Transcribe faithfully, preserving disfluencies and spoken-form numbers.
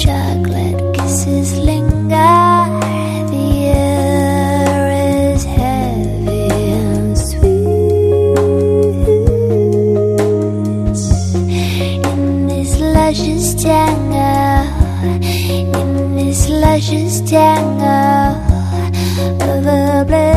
chocolate kisses linger. The air is heavy and sweet. In this luscious tango, in this luscious tango of a blue